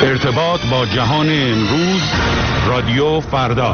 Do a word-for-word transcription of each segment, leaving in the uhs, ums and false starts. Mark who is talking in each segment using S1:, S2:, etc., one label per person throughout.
S1: ارتباط با جهان امروز، رادیو فردا.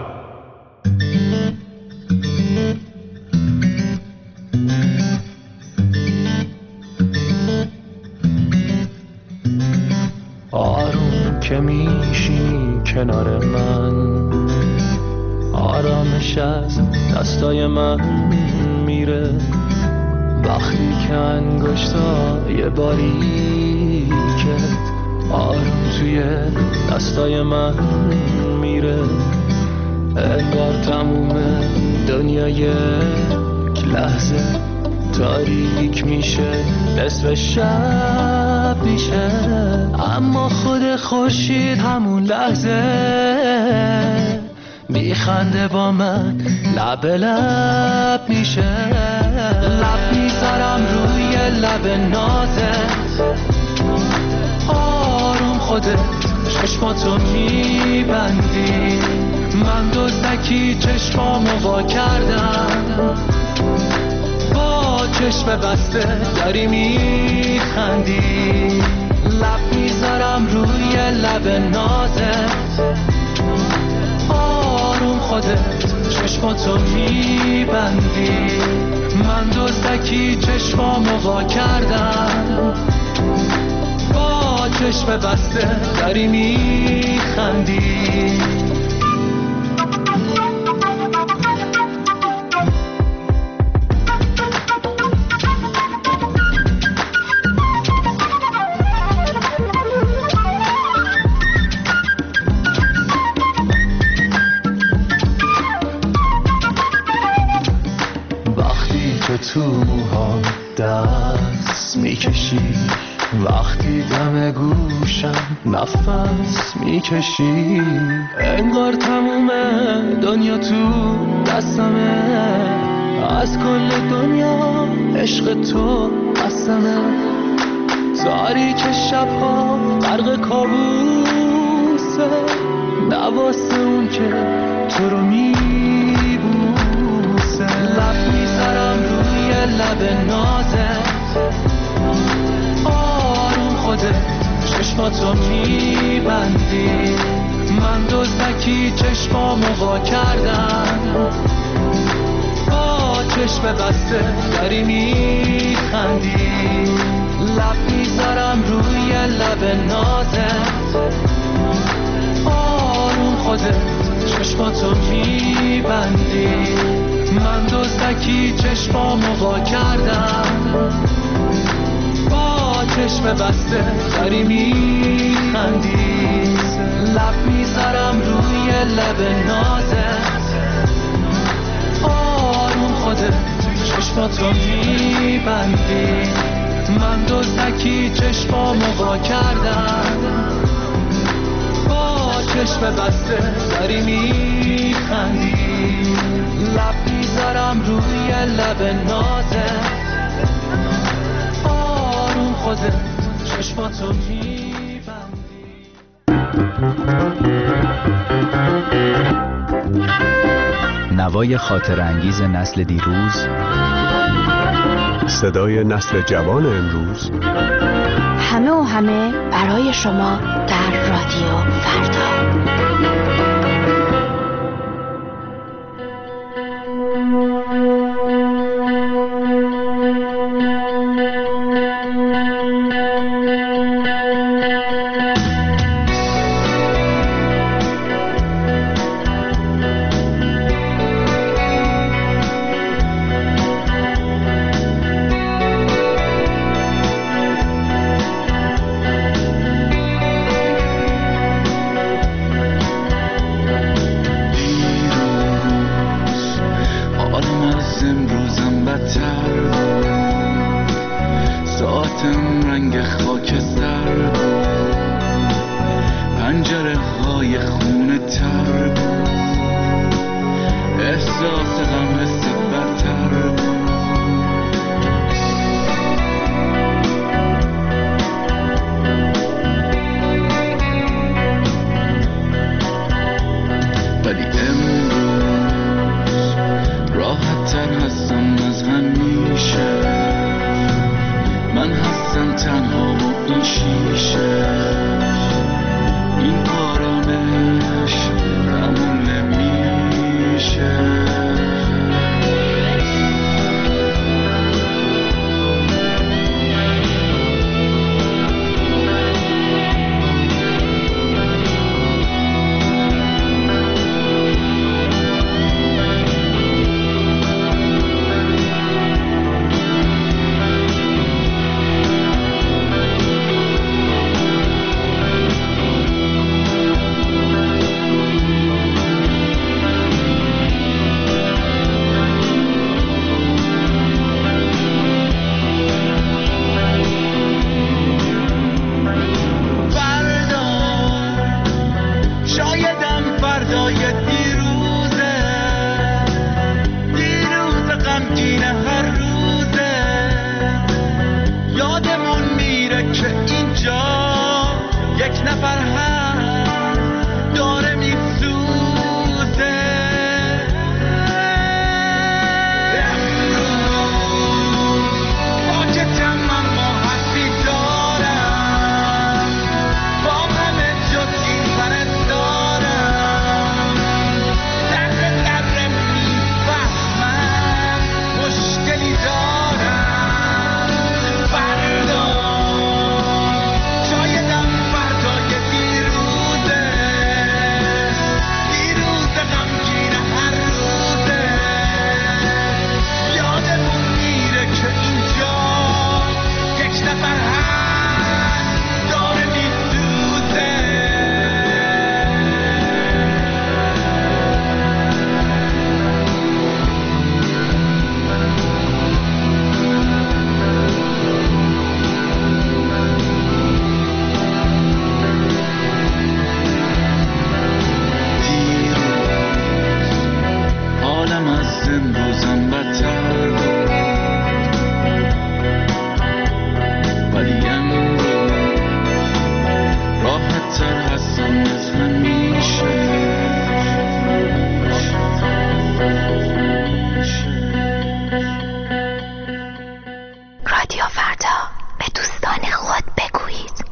S2: آروم که میشینی کنار من، آرامش از دستای من میره. وقتی که انگشتای باریکه آروم توی دستای من میره، انگار تموم دنیا یک لحظه تاریک میشه، نصف شب میشه. اما خود خورشید همون لحظه میخنده با من، لب لب میشه. لب میذارم روی لب نازت، آروم خودت چشماتو میبندی. من دزدکی چشمامو وا کردم، با چشم بسته داری میخندی. لب میذارم روی لب نازت، آروم خودت چشماتو میبندی. من دزدکی چشمامو وا کردم، با چشم بسته داری میخندی. تو موها دست میکشی، وقتی دم گوشم نفس میکشی، انگار تموم دنیا تو دستمه. از کل دنیا عشق تو قسمه. تاریک شبها غرق کابوسه، نواسه اون که تو رو میبوسه. لب میذارم روی لب نازت، آروم خودت چشماتو میبندی. من دزدکی چشمامو وا کردم، با چشم بسته داری میخندی. لب میذارم روی لب نازت، آروم خودت چشماتو میبندی. من دزدکی چشمامو وا کردم، با چشم بسته داری میخندی. لب میذارم روی لب نازت، آروم خودت چشماتو میبندی. من دزدکی چشمامو وا کردم، با چشم بسته داری میخندی. لب میذارم روی لب نازت، آروم خودت چشماتو میبندی.
S3: نوای خاطر انگیز نسل دیروز،
S4: صدای نسل جوان امروز،
S5: همه و همه برای شما در رادیو فردا.
S2: من هستم تنها و این شیشه یک نفر هم داره میسوزه. با که تمام ما حسی دارم، با همه جزی سرت دارم، ذره ذره میفهمم مشکلی دارم. فردا شایدم فردای دیروزه، دیروز غمگین هر روزه. یادمون میره که اینجا یک نفر هست داره میسوزه. عالم از امروزم بدتر بود، ولی امروز راحت تر هستم از همیشه.
S5: رادیو فردا، به دوستان خود بگویید.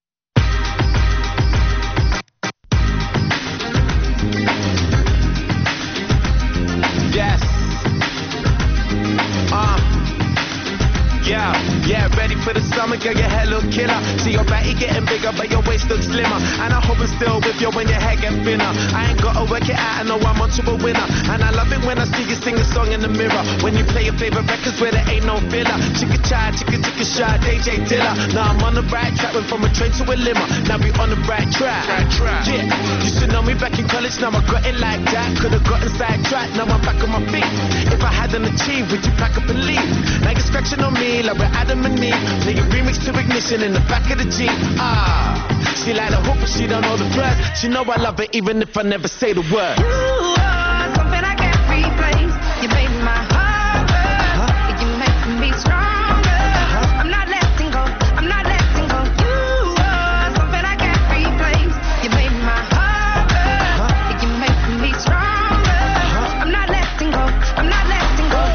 S6: Yes. Uh. Yeah, yeah, ready for the summer, girl, your hair look killer. See your body getting bigger, but your waist looks slimmer. And I hope it's still with you when your hair get thinner. I ain't gotta work it out, I know I'm onto a winner. And I love it when I see you sing a song in the mirror. When you play your favorite records where there ain't no filler. Chicka chai, chicka chicka shy, D J Dilla. Now I'm on the right track, went from a train to a limo. Now we on the right track. Right track. Yeah, you should know me back in college, now I got it like that. Could've gotten sidetracked, now I'm back on my feet. If I hadn't achieved, would you pack up and leave? Now you're scratching on me like we're Adam and Eve. Play a remix to Ignition in the back of the Jeep. Ah, she like the hoop, but she don't know the words. She know I love her even if I never say the word.
S7: You are something I can't replace. You made my heart hurt. Huh? You make me stronger. Huh? I'm not letting go. I'm not letting go. You are something I can't replace. You made my heart hurt. Huh? You make me stronger. Huh? I'm not letting go. I'm not letting go.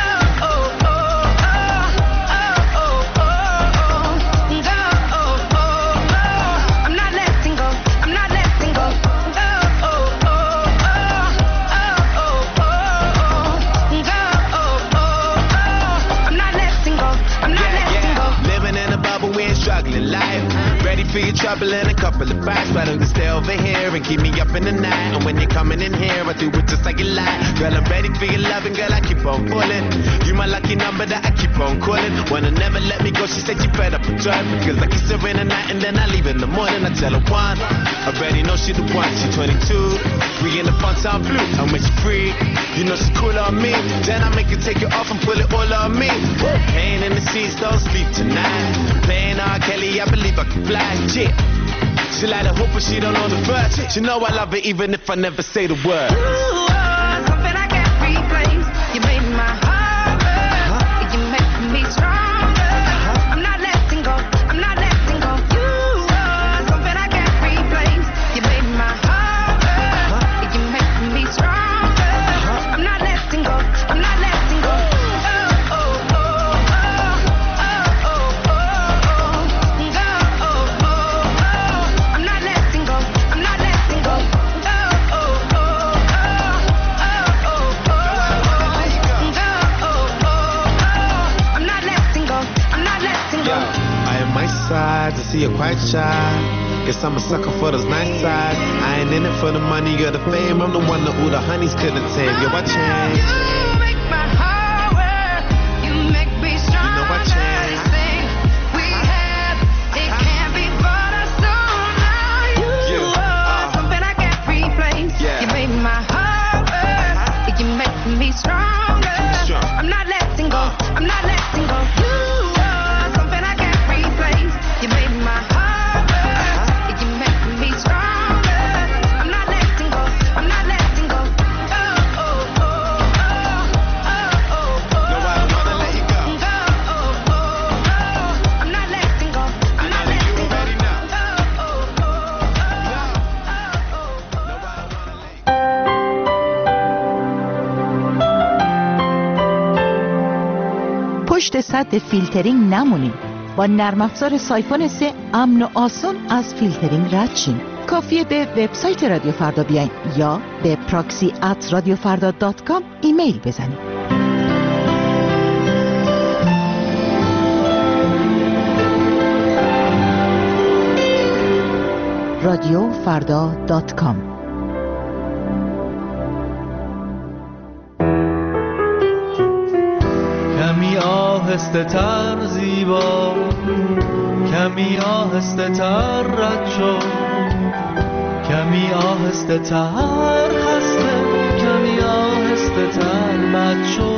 S6: Struggling life, ready for your trouble and a couple of bites. Why don't you stay over here and keep me up in the night? And when you're coming in here, I do it just like you like. Girl, I'm ready for your loving, girl, I keep on pulling. You my lucky number that I keep on calling. Wanna never let me go, she said she fed up with drive. Because I kiss her in the night and then I leave in the morning. I tell her one, I already know she the one, she twenty-two. We in the fun time blue, and when she free, you know she cool on me. Then I make her take it off and pull it all on me. Pain in the seats, don't sleep tonight. Playing R. Kelly, I believe I can fly. Yeah. She like the hope, but she don't know the words. She know I love her even if I never say the word.
S7: You are something I can't replace. You made my heart hurt. Huh? You make me stronger. Huh? I'm not letting go. I'm not letting go. You are something I can't replace. You made my heart hurt. Huh? You make me stronger. Huh? I'm not letting go. I'm not letting go.
S6: To see you quite shy. Guess I'm a sucker for those nice sides. I ain't in it for the money or the fame. I'm the one that all the honeys couldn't tame. Yo, I changed.
S7: You make my heart work. You make me stronger.
S6: You know I changed.
S7: This thing we have, it can't be bought or sold. Now you
S6: Yeah.
S7: are
S6: Uh.
S7: something I can't replace.
S6: Yeah.
S7: You make my heart work. You make me stronger.
S6: Strong.
S7: I'm not letting go.
S6: Uh.
S7: I'm not letting go. You are something I can't replace. You made my heart hurt. You make me stronger. I'm not letting go. I'm not letting go. Oh, oh, oh, oh.
S8: پشت سد فیلترینگ نمونیم. با نرم افزار سایفون سه امن و آسان از فیلترینگ رد شیم. کافیه به وبسایت رادیو فردا بیاین یا به پراکسی ات رادیو فردا دات کام ایمیل بزنید. رادیو فردا دات کام.
S9: کمی آهسته تر زیبا، کمی آهسته تر رد شو، کمی آهسته تر خسته، کمی آهسته تر بد شو،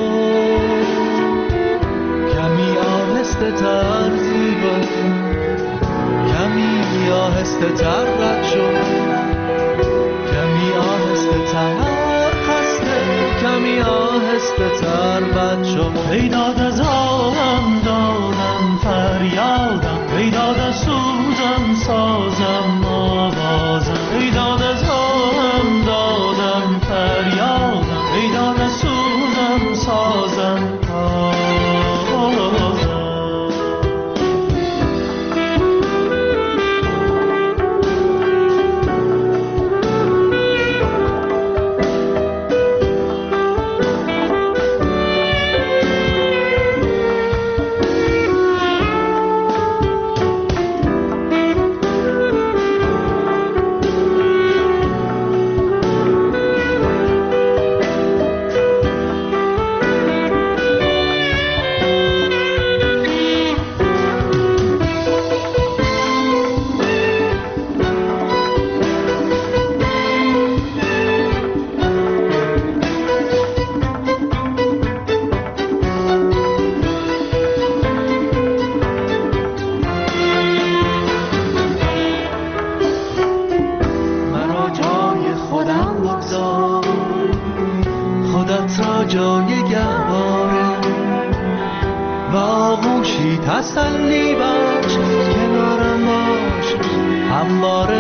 S9: کمی آهسته تر زیبا، کمی آهسته تر رد شو، کمی آهسته تر خسته، کمی آهسته تر بد شو. ای داد از آدم دادم فریادم، ای داد از سوزم سازم آوازم، ای داد از آدم دادم فریادم، ای داد از سوزم سازم آوازم. تسلی بخش، کنارم باش همواره